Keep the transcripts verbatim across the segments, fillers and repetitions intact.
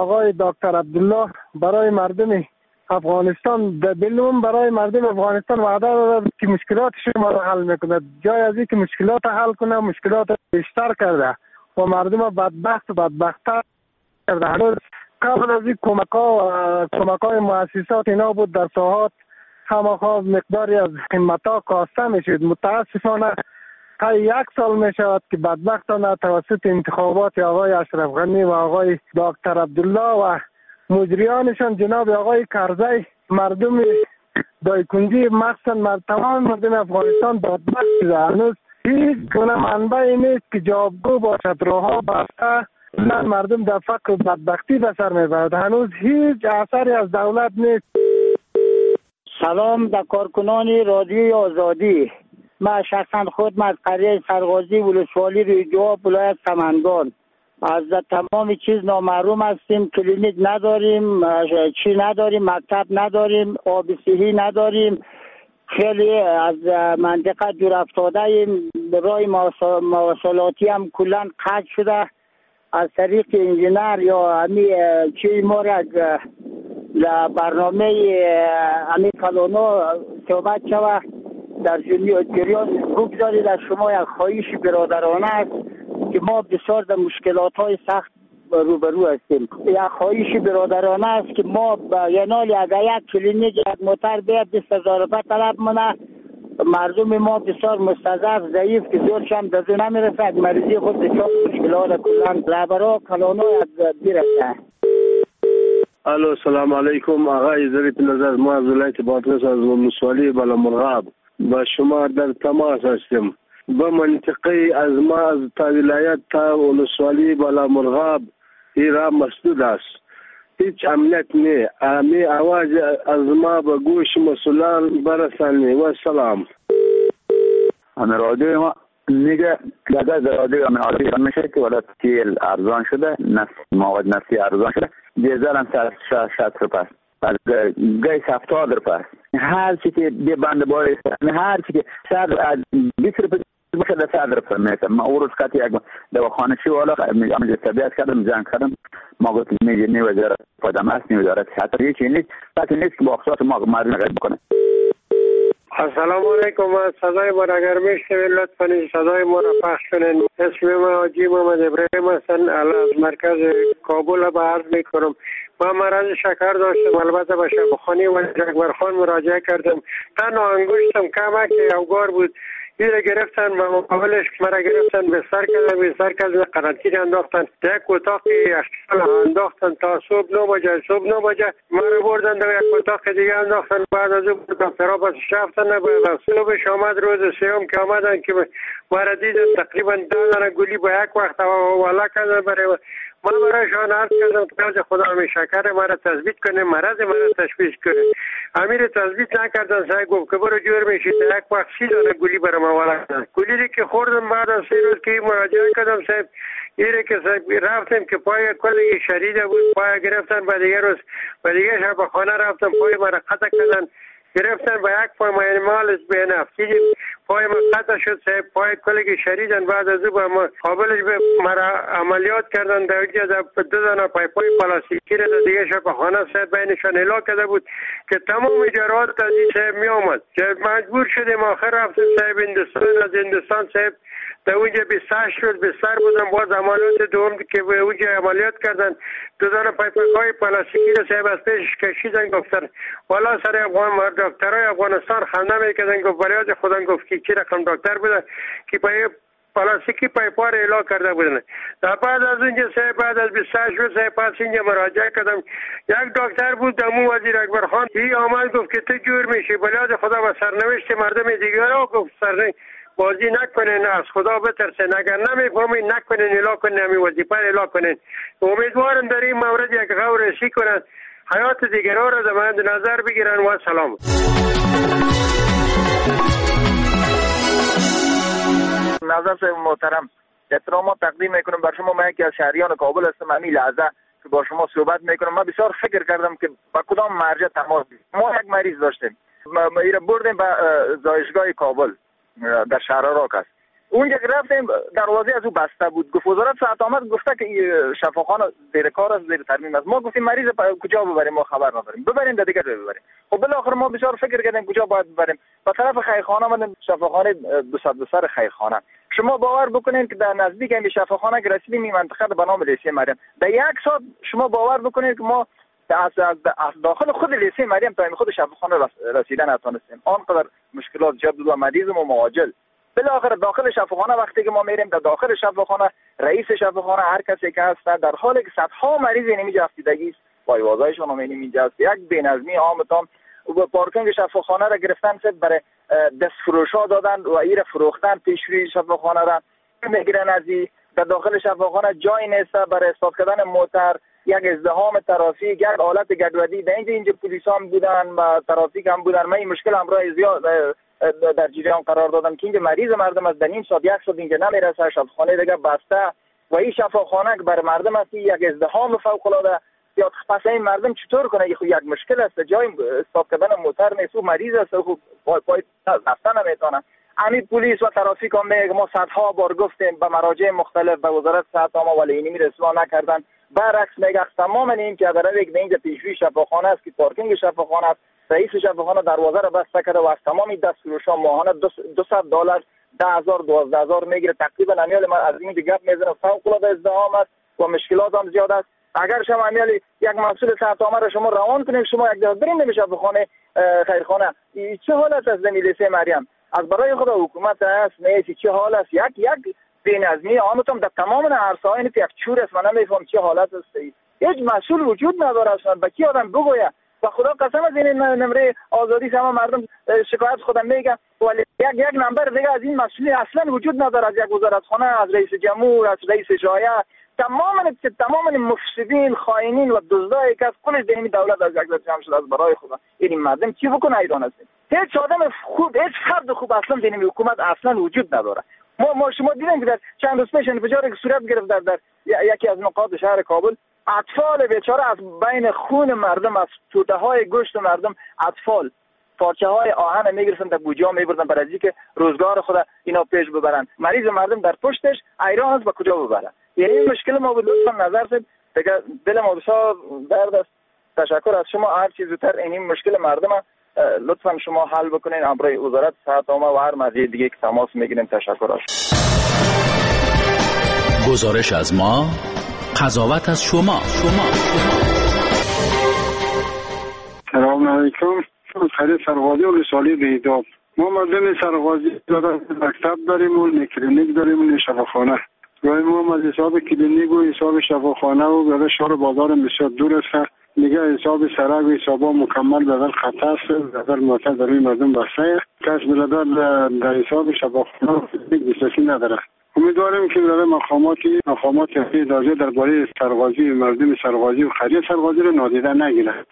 آقای دکتر عبدالله برای مردم افغانستان دلم برای مردم افغانستان وعده داده که مشکلات شما را حل میکنه. جای از این که مشکلات حل کنه مشکلات بیشتر کرده و مردم بدبخت و بدبختتر کرده. هنوز قبل از این کمک ها کمک های مؤسسات اینا بود در ساحات همه خواب مقداری از قیمت ها کاسته میشد. متاسفانه تا یک سال می شود که بدبختانه توسط انتخابات آقای اشرف غنی و آقای دکتر عبدالله و مجریانشان جناب آقای کرزی مردم دایکنجی مخصوصا تمام مردم افغانستان بدبخت شده. هنوز هیچ گونه منبعی نیست که جوابگو باشد. راهها بسته، مردم در فقر و بدبختی به سر میبرد. هنوز هیچ اثری از دولت نیست. سلام به کارکنان رادیوی آزادی. من شخصا خود از قریه سرغازی ولسوالی روی جواب ولایت سمنگان از تمام چیز نامحروم هستیم. کلینیک نداریم، چی نداریم، مکتب نداریم، آب صحی نداریم. خیلی از منطقه دور افتاده ایم. راه مواصلاتی هم کلا قطع شده. از طریق انجینر یا همی چی ما را برنامه همی کلونو صحبت شوه در جریان بگذارید. از شما یک خواهش برادرانه است که ما بسیار در مشکلات های سخت روبرو هستیم. یک خواهش برادرانه است که ما ینالی اگر یک کلینیک یک موتر بیاد بیست هزار روپیه طلب منه. مردم ما بسیار مستضعف ضعیف که زورش هم دزو نمیرسد. مریضی خود بسیار مشکلات کلان لبرا کلانو از بیرسه. الو سلام علیکم. آقای ظریف نظر، ما از ولایت بادغیس از ولسوالی بلامرغاب با شما در تماس هستیم. به منطقه از ما از تا ولایت تا ولسوالی بلامرغاب ایرا مسدود است. هیچ امنیت نه. امی آواز از ما به گوش مسئولان برسانی. و سلام. همه رادیو ما میگه لگه در رادیو همه آرادی میشه که ولی تیل ارزان شده، نفت مواد نفتی ارزان شده. دیزل هم سر شد روپه از گیس هفتاد روپه. هر چی که دی بند باید هر چی که سر بیست روپه باشه در سر روپه میشه. ما او روز کتی یک دواخانه چی والا همه طبیعت کردم جنگ کردم. ما گفتیم میگه نی وزارت پادم است، نی وزارت حتی هیچی نیست. حتی نیست که با اخصاص ما مردم نگرد بکنه. السلام علیکم. صدای ما را اگر میشنوید لطفا صدای ما را پخش کنین. اسم ما حاجی محمد ابراهیم هستن. از مرکز کابل به عرض میکنم. ما مرض شکر داشتم، البته به شفاخانه و جگبرخان مراجعه کردم. تنها انگشتم کمک اوگار بود. ایره گرفتن و مقابلش مرا گرفتن بستر کردن بستر کردن قرنطینه انداختن. یک اتاقی اشتغال انداختن تا صبح نو بجه. صبح نو بجه مرا بردن در یک اتاق دیگه انداختن. بعد از اون دکترها بس شفتن. بعد صبحش آمد روز سیوم که آمدن که مرا دیدن تقریبا ده دانه گلی با یک وقت والا کردن. برای ما برایشان عرض کردم که از خدا همه شکر مرا تثبیت کنه، مرض مرا تشخیص کنه. امیر تثبیت نکردن. سعی گفت که برو جور میشید. یک وقت سی دانه گلی برای ما والا کردن. گلی که خوردم بعد از سه روز که مراجعه کردم صاحب ایره که صاحب رفتم که پای کلی شدید بود. پای گرفتن بعد دیگه روز بعد دیگه شب به خانه رفتم. پای مرا قطع کردن. گرفتن با یک پای ما مال به نفتی پای ما قطع شد صاحب. پای کلگی شریدن. بعد از او ما قابلش به مرا عملیات کردن. در اینجا دو دانه پای پای پلاستیکی را دیگه شب به خانه صاحب بینشان اعلام کرده بود که تمام اجرات از این صاحب می آمد. مجبور شدیم آخر رفتیم صاحب هندوستان. از هندوستان صاحب در اونجا بیست و هشت روز بستر بودم. باز عملیات دوم که به اونجا عملیات کردن. دو دانه پایپ‌های پلاستیکی را صاحب از پیش کشیدن. گفتن والا سر افغان دکترای افغانستان خنده میکردن. گفت ولی از خدا گفت که چی رقم دکتر بودن که پای پلاستیکی پایپ‌ها را اعلام کرده بودن. در بعد از اونجا صاحب بعد از بیست و هشت روز صاحب پس اینجا مراجعه کردم. یک دکتر بود دمو وزیر اکبر خان. این آمد گفت که تو جور میشی. ولی از خدا و سرنوشت مردم دیگر را گفت سر بازی نکنین، از خدا بترسین. اگر نمیفهمین نکنین، اعلام کنین، همین وظیفه اعلام کنین. امیدوارم در این مورد یک غور رسی کنن، حیات دیگران را در مد نظر بگیرن. و سلام. ناظر صاحب محترم، احترامات تقدیم میکنم بر شما. من یکی از شهریان کابل هستم. همین لحظه که با شما صحبت میکنم من بسیار فکر کردم که با کدام مرجع تماس بگیرم. ما یک مریض داشتیم، ما ایره بردیم به زایشگاه کابل در شهر راک است. اونجا که رفتیم دروازه از او بسته بود. گفت وزارت صحت آمد گفته که شفاخانه زیر کار است، زیر ترمیم است. ما گفتیم مریض کجا ببریم؟ ما خبر نداریم. ببریم در دیگه ببریم. خب بالاخره ما بسیار فکر کردیم کجا باید ببریم. به طرف خیرخانه آمدیم، شفاخانه دو صد دو سر خیرخانه. شما باور بکنید که در نزدیک این شفاخانه که رسیدیم این منطقه به نام لیسه مریم، در یک ساعت شما باور بکنید که ما از از داخل خود لیسه مریم تا این خود شفاخانه رسیدن نتونستیم. آنقدر مشکلات جد بود و مریض و معاجل. بالاخره داخل شفاخانه وقتی که ما میریم در داخل شفاخانه، رئیس شفاخانه هر کسی که هست در حالی که صدها مریض اینجا افتیدگی است، وایوازایشون هم اینجا است، یک بی‌نظمی عامتان و پارکینگ شفاخانه را گرفتن سد برای دست فروشا دادن و ایر فروختن پیش روی شفاخانه را میگیرن. از در داخل شفاخانه جای نیست برای استاد کردن موتر، یک ازدحام ترافیک، یک حالت گډوډی. در اینجا اینجا پلیسان بودن و ترافیک هم بودن. من این مشکل همراه زیاد در جریان قرار دادم که اینجا مریض مردم از نیم ساعت یک ساعت اینجا نمیرسه، شفاخانه دیگه بسته و این شفاخانه که بر مردم است یک ازدحام فوق العاده. یا پس این مردم چطور کنه؟ یک یک مشکل است، جای استاپ کردن موتر نیست، مریض است، خب پای پای رفتن نمیتونه. همین پلیس و ترافیک هم میگه ما صدها بار گفتیم به مراجع مختلف، به وزارت صحت عامه ولی اینی رسوا نکردن. برعکس میگه تمام این که اگر یک اینجا پیشوی شفاخانه است که پارکینگ شفاخانه است، رئیس شفاخانه دروازه را بسته کرده و از تمام دستفروشان ماهانه دویست دلار ده هزار دوازده هزار میگیره. تقریبا امیال من از این گپ میزنم فوق العاده ازدحام است و مشکلات هم زیاد است. اگر شما امیال یک محصول صحت عامه را شما روان کنید، شما یک دفعه برین نمیشه شفاخانه خیرخانه، چه حالت است لیسه مریم؟ از برای خود حکومت است نه چه حال است؟ یک یک بی‌نظمی عامتون در تمام عرصه‌ها این یک چور است. من نمیفهم چه حالت است. هیچ مسئول وجود نداره اصلا. با کی آدم بگویه؟ و خدا قسم از این نمره آزادی همه مردم شکایت خودم میگه ولی یک یک نمبر دیگه از این مسئولی اصلا وجود نداره. از یک وزارتخانه، از رئیس جمهور، از رئیس شایعه، تمام تمام مفسدین، خائنین و دزدایی که از کل دینی دولت از یک جمع شده از برای خدا. این مردم چی بکنه؟ ایران است. هیچ آدم خوب، هیچ فرد خوب اصلا دینی حکومت اصلا وجود نداره. ما ما شما دیدین که در چند روز پیش انفجاری که صورت گرفت در, در یکی از نقاط شهر کابل، اطفال بیچاره از بین خون مردم، از توده های گوشت مردم، اطفال پارچه های آهن میگرفتن در بوجا میبردن برای اینکه روزگار خود اینا پیش ببرن. مریض مردم در پشتش ایران است، به کجا ببره؟ یعنی این مشکل ما بود. لطفا نظر سید دیگه دل ما بسیار درد است. تشکر از شما. هر چیز زودتر این مشکل مردم لطفا شما حل بکنین برای وزارت صحت عامه و هر مرجع دیگه که تماس میگیریم. تشکر از گزارش از ما، قضاوت از شما. شما سلام علیکم. خیلی سرغازی و رسالی بیداب. ما مردم سرغازی دارم مکتب داریم و کلینیک داریم و شفاخانه. رای ما از حساب کلینیک و حساب شفاخانه و برای شهر بازار بسیار دور است. دیگه حساب سرک و حسابا مکمل بدل خطا است. بدل موتر در این مردم بسته کس برادر در حساب شفاخانه دسترسی نداره. امیدواریم که برای مقاماتی مقامات اداری درباره سرغازی مردم سرغازی و خرید سرغازی رو نادیده نگیرند.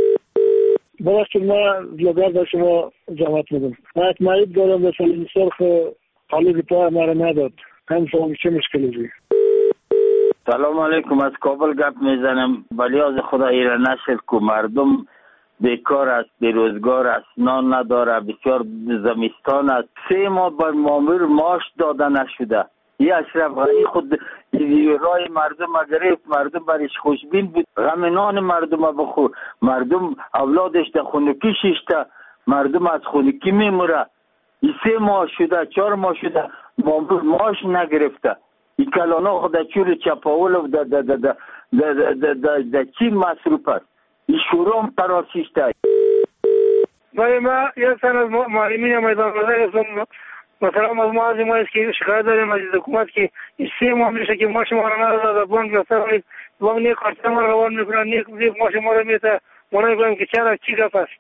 ببخشید ما زیادر به شما جواب میدم. من اطمئن دارم به سالی سرخ خالی پای ما رو نداد. هم شما چه مشکلی دید؟ سلام علیکم. از کابل گپ میزنم. ولی از خدا ایره نشد که مردم بیکار است، بیروزگار است، نان نداره، بسیار زمستان است. سه ماه بر مامور معاش داده نشده. یه اشرف غنی خود رای مردم گرفت، مردم برش خوشبین بود، غم نان مردم بخور. مردم اولادش در خونکی شیشته، مردم از خونکی میموره. این سه ماه شده، چهار ماه شده مامور معاش نگرفته. این کلانا خود چور چپاول و در در در در در در در چی مصروف است؟ این شورام تراشیشته. ولی ما یک سن از معلمین میدان بازار هستم. مثلا از ما از ما است که شکایت داریم از حکومت که سه ماه میشه که ماش ما را نداده بانک گفتن وام نه کارت ما روان میکنن نه ماش ما را میته ما نمیگم که چرا چی گپ است.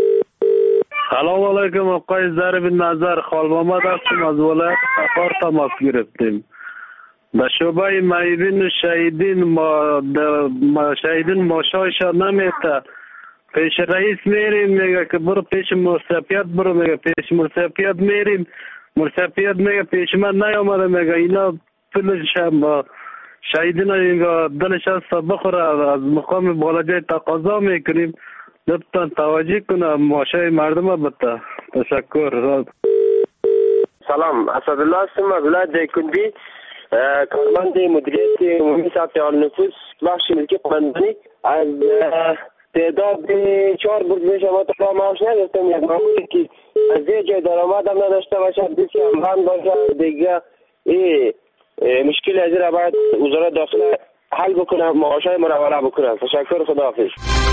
سلام علیکم. آقای ضرب نظر خال محمد هستم از ولایت سفر تماس گرفتیم. به شعبه معیبین و شهیدین ما, ما شهیدین ماشایشان نمیته. پیش رئیس میریم میگه که برو پیش مرسپیت برو، میگه پیش مرسپیت میریم، مرسپیت میگه پیش من نیامده، میگه اینا پلش هم شهیدین اینگاه دلش هست بخوره. از مقام بالجای تقاضا میکنیم لطفا توجه کنه ماشای مردم بته. تشکر. سلام، اسدالله هستم از ولایت دیکندی، کارمند مدیریت عمومی ثبت حال نفوس بخش ملکی قماندانی. از تعداد چهار روز پیش ما تا معاش نداشتم. یک معمولی که از یه جای درآمد هم نداشته باشه، دیگه امهان باشه، دیگه این مشکل از را باید وزارت داخله حل بکنه، معاشای مروله بکنه. تشکر، خداحافظ.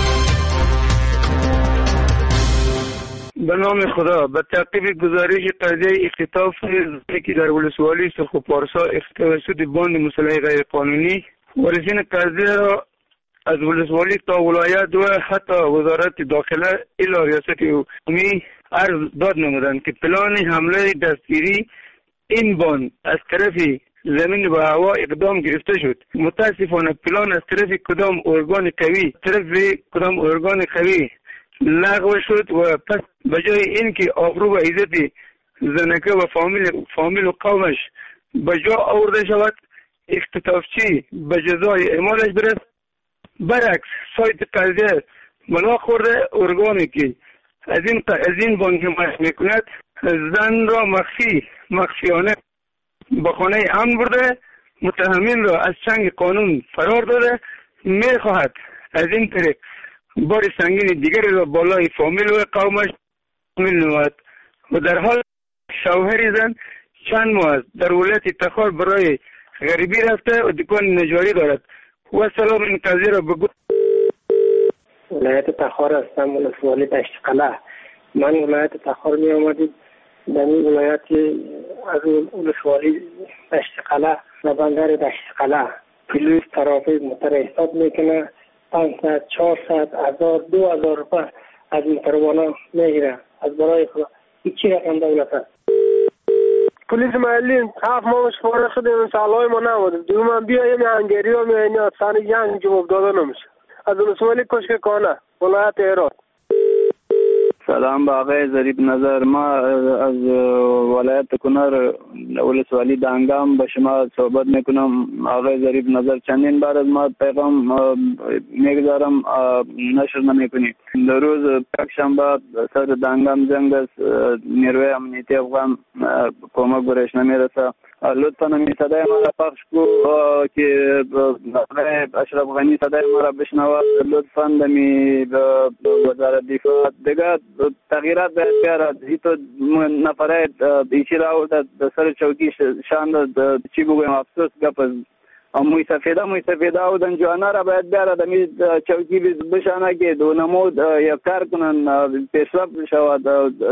به نام خدا. به تعقیب گزارش قضیه اختطاف که در ولسوالی سرخ و پارسا توسط باند مسلح غیر قانونی، وارثین قضیه را از ولسوالی تا ولایت و حتی وزارت داخله الی ریاست عمومی عرض داد نمودند که پلان حمله دستگیری این باند از طرف زمین و هوا اقدام گرفته شد. متاسفانه پلان از طرف کدام ارگان قوی طرف کدام ارگان قوی لغو شد و پس بجای اینکه آبرو و عزت زنکه و فامیل فامیل و قومش بجا آورده شود، اختطافچی به جزای اعمالش برست، برعکس سایت قضیه ملا خورده ارگانی که از این از این بانک حمایت میکند زن را مخفی مخفیانه به خانه امن برده، متهمین را از چنگ قانون فرار داده، میخواهد از این طریق بار سنگین دیگری را بالای فامیل و قومش حمل نماید و در حال شوهر زن چند ماه در ولایت تخار برای غریبی رفته و دکان نجاری دارد. و سلام، این قضیه را بگو. ولایت تخار هستم، ولسوالی دشت قلعه. من ولایت تخار می آمدیم، در این ولایت از ولسوالی دشت قلعه و بندر دشت قلعه پلیس ترافیک موتر حساب میکنه، پنج ساعت چهار ساعت هزار دو هزار روپه از موتروانا میگیره. از برای خدا هیچی رقم دولت هست. پلیس محلی هفت ماه شماره شده، سالهای ما نموده دیگه. من بیایم هنگری و میانی از سن جنگ جواب داده نمیشه. از ولسوالی کشک کانه ولایت هرات. سلام به آقای ظریف نظر. ما از ولایت کنر ولسوالی دانگام به شما صحبت میکنم. آقای ظریف نظر، چندین بار از ما پیغام میگذارم نشر نمیکنید. در روز پنجشنبه سر دانگام جنگ است، نیروی امنیتی افغان کمک برش نمیرسه. لطفا می صدای ما را پخش کو که آقای اشرف غنی صدای ما را بشنوه. لطفا دمی وزارت دفاع دیگه تغییرات باید بیارد. ایتو نفره ایچی راو در سر چوکی شاند چی بگویم افسوس گپ موی سفیده موی سفیده او دن جوانا را باید بیارد دمی چوکی بشانه که دو نمود یا کار کنن پیشرفت شود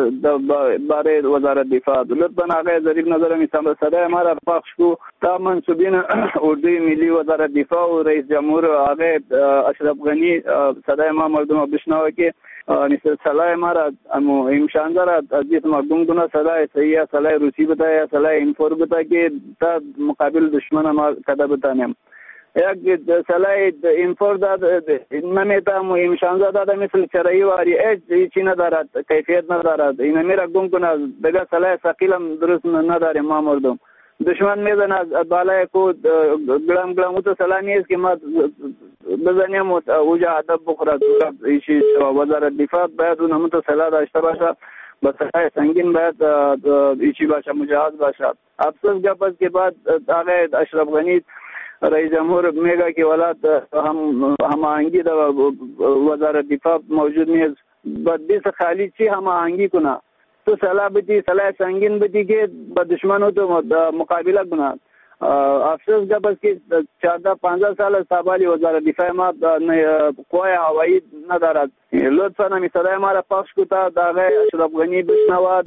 برای وزارت دفاع. لطفا آقای ظریف نظر می صدای ما را پخش کو تا منصوبین اردوی ملی وزارت دفاع و رئیس جمهور آقای اشرف غنی صدای ما مردم بشنوه که نیست صلاح ما را امشان دارد از جیت مردم دونه صلاح صحیح صلاح روسی بتاید یا صلاح اینفور بتاید که تا مقابل دشمن ما کده بتانیم. یک صلاح اینفور داد نمیتام امشان داد مثل چرایی واری هیچ چی ندارد، کیفیت ندارد. این میرا گم کنه دیگه صلاح ثقیلم درست نداریم ما مردم. دشمن میزن از بالای کو گلم گلم او تو صلاح نیست که ما بزنیم و اوجا ادب بخورد. ایشی وزارت دفاع باید اون همون تو صلاح داشته باشه، با صلاح سنگین باید ایشی باشه، مجهز باشه. افسوس گپ است که بعد آقای اشرف غنی رئیس جمهور میگه که ولایت هم هماهنگی در وزارت دفاع موجود نیست. بعد بیس خالی چی هماهنگی کنه؟ تو صلاح بدی، صلاح سنگین بدی که با دشمنو تو مقابله کنه. افسوس گپ است که چهارده پانزده سال از تابالی وزارت دفاع ما قوای هوایی ندارد. لطفا همی صدای ما را پخش کو تا آقای اشرف غنی بشنود.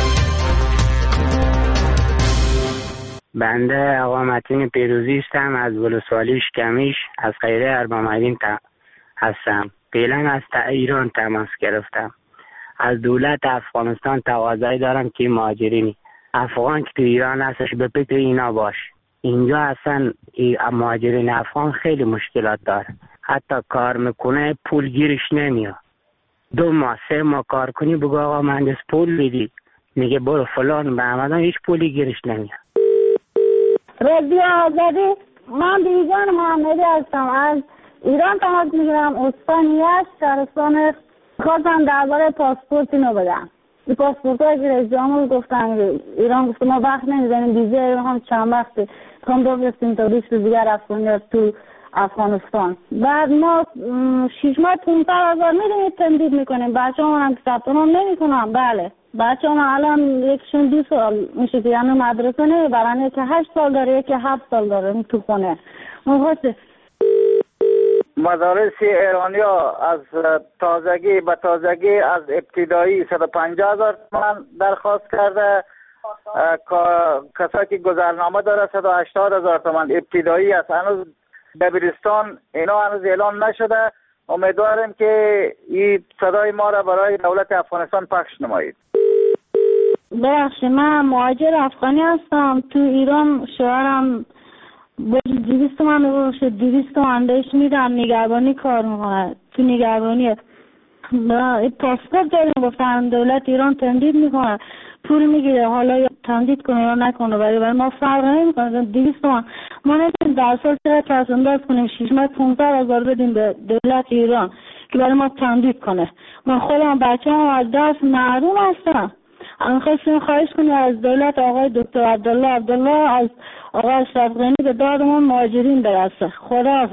بنده آقا متین پیروزی هستم از ولسوالی شکمیش، از خیره اربامدین هستم. فعلا از ایران تماس گرفتم. از دولت افغانستان تقاضای دارم که مهاجرین افغان که تو ایران هستش به فکر اینا باش. اینجا اصلا مهاجرین افغان خیلی مشکلات داره، حتی کار میکنه پول گیرش نمیاد. دو ماه سه ماه کار کنی بگو آقا مهندس پول بدی، میگه برو فلان به همدان هیچ پولی گیرش نمیاد. رضی آزادی، من بیژن محمدی هستم، از ایران تماس میگیرم. استان یزد شهرستان. خواستم درباره پاسپورت اینو بدم. پاسپورت های رئیس جمهور گفتن ایران گفت ما وقت نمیزنیم ویزا هم چند وقت کام بفرستیم تا بیست روز دیگر افغانیت تو افغانستان. بعد ما شش ماه پانصد هزار میدونید تمدید میکنیم. بچه هم هم ثبت نام نمیکنم. بله بچه هم الان یکشون دو سال میشه که یعنی مدرسه نمیبرن، یکی هشت سال داره یکی هفت سال داره تو خونه. مدارس ایرانی ها از تازگی به تازگی از ابتدایی صد و پنجاه هزار تومان درخواست کرده، کسایی که گذرنامه داره صد و هشتاد هزار تومان ابتدایی است. هنوز دبیرستان اینا هنوز اعلان نشده. امیدواریم که این صدای ما را برای دولت افغانستان پخش نمایید. ببخشید من مهاجر افغانی هستم. تو ایران شوهرم با دویست تومن باشه دویست تومن بهش میدم، نگهبانی کار میکنه تو نگهبانی. پاسپورت داریم گفتن دولت ایران تمدید میکنه، پول میگیره، حالا یا تمدید کنه یا نکنه ولی برای ما فرق نمیکنه. دویست تومن ما نمیتونیم در سال چرا کس انداز کنیم شش ماه پانصد هزار بدیم به دولت ایران که برای ما تمدید کنه. من خودم بچه هم از دست محروم هستم. من خواستیم خواهش کنیم از دولت آقای دکتر عبدالله عبدالله از آقای اشرف غنی به دادمون مهاجرین برسه. خدا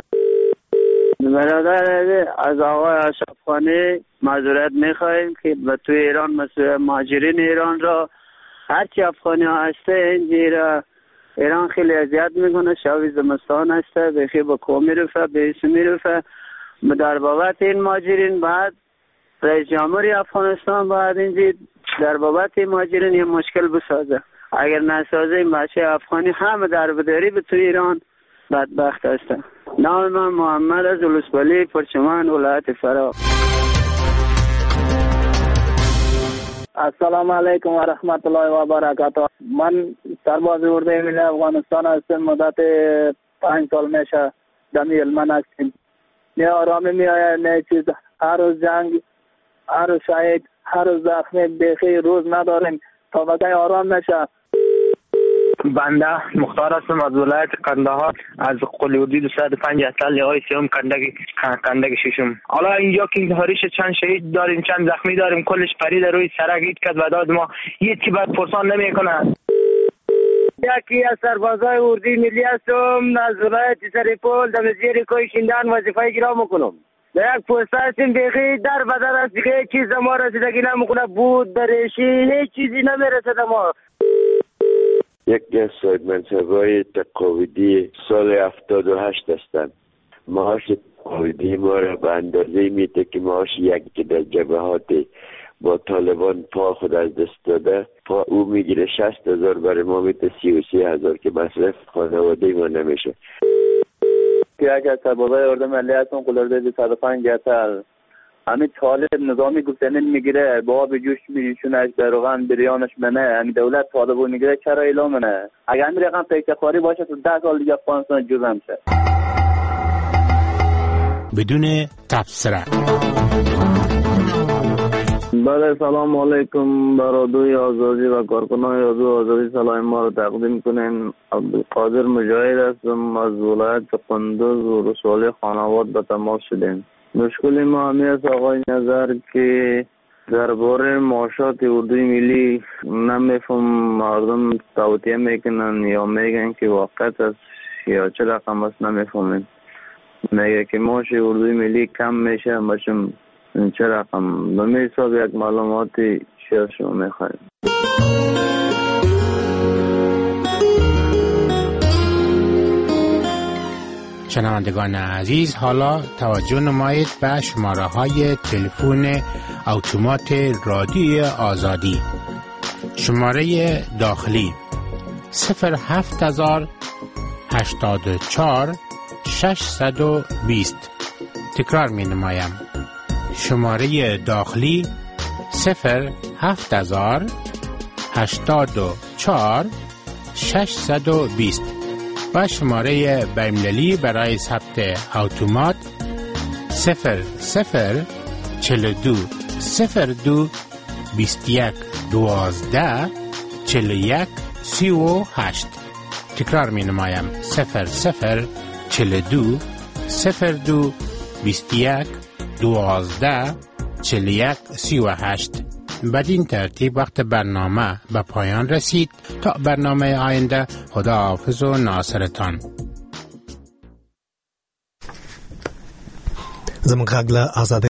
برادر از آقای اشرف غنی معذرت میخواهیم که به توی ایران مسئول مهاجرین ایران را هرچی افغانی ها هسته اینجا ایران خیلی اذیت میکنه. شب زمستان هسته بخی با کو میرفه به اسم میرفه در بابت این مهاجرین. بعد رئیس جمهوری افغانستان باید اینجا در بابت مهاجرین یه مشکل بسازه. اگر نسازه این بچه افغانی همه در بداری به توی ایران بدبخت هستن. نام من محمد از ولسوالی پرچمان ولایت فرا. السلام علیکم و رحمت الله و برکاته. من سرباز اردوی ملی افغانستان هستم. مدت پنج سال میشه دمی علمان هستیم. نه آرامی می آید نه چیز. هر روز جنگ، هر روز شهید، هر روز زخمی، بخی روز نداریم تا وقتی آرام نشه. بنده مختار هستم از ولایت قندهار از قلیودی دو صد و پنجاه سال های سیوم کندگی کندگی ششم. حالا اینجا که هریش چند شهید داریم چند زخمی داریم کلش پرید روی سرک هیچ کس به داد ما هیچی بعد پرسان نمیکنه. یکی از سربازای اردوی ملی هستم از ولایت سریپول در زیر کوه شیندان وظیفه اجرا میکنم. در یک پست هستیم بخی در بدر از دیگه چیز ما رسیدگی نمیکنه، بود برشی هیچ چیزی نمیرسد. ما یکی از صاحب منصبای تقاعدی سال هفتاد و هشت هستند. معاش تقاعدی ما را به اندازه میده که معاش یکی که در جبهات با طالبان پا خود از دست داده پا او میگیره شصت هزار برای ما میده سی و سی هزار که مصرف خانواده ما نمیشه. که اگر سربازای اردو ملی هستن قلرده دو صد و پنجاه سال همین طالب نظامی گفتنین میگیره با به جوش میشونش در روغن بریانش منه همین دولت طالبو میگیره چرا اعلام منه. اگر همین رقم پیشتخواری باشه تو ده سال دیگه افغانستان جزء میشه بدون تبصره. بله سلام علیکم برادوی آزادی و کارکنان آزادی سلام ما رو تقدیم کنین. عبدالقادر مجاهد هستم از ولایت قندوز و رسوالی خانواد به تماس شدیم. مشکل ما همی است آقای نظر که درباره معاشات اردوی ملی نمیفهم مردم توطیه میکنن یا میگن که واقعیت است یا چه رقم است نمیفهمیم. میگه که معاش اردوی ملی کم میشه باشم چه رقم. به می حساب یک معلوماتی شیر شما میخواهیم. شنوندگان عزیز حالا توجه نمایید به شماره های تلفن اتومات رادیوی آزادی. شماره داخلی صفر هفت هزار هشتاد و چهار ششصد و بیست. تکرار می نمایم. شماره داخلی صفر هفت هزار هشتاد و چهار ششصد و بیست و شماره بین‌المللی برای ثبت اتومات صفر صفر چهل و دو صفر دو بیست و یک دوازده چهل و یک سی و هشت. تکرار می نمایم صفر صفر چهل و دو صفر دو بیست و یک دوازده چهل و یک سی و هشت. بدین ترتیب وقت برنامه به پایان رسید. تا برنامه آینده، خدا حافظ و ناصرتان. زموږ غږ له آزادۍ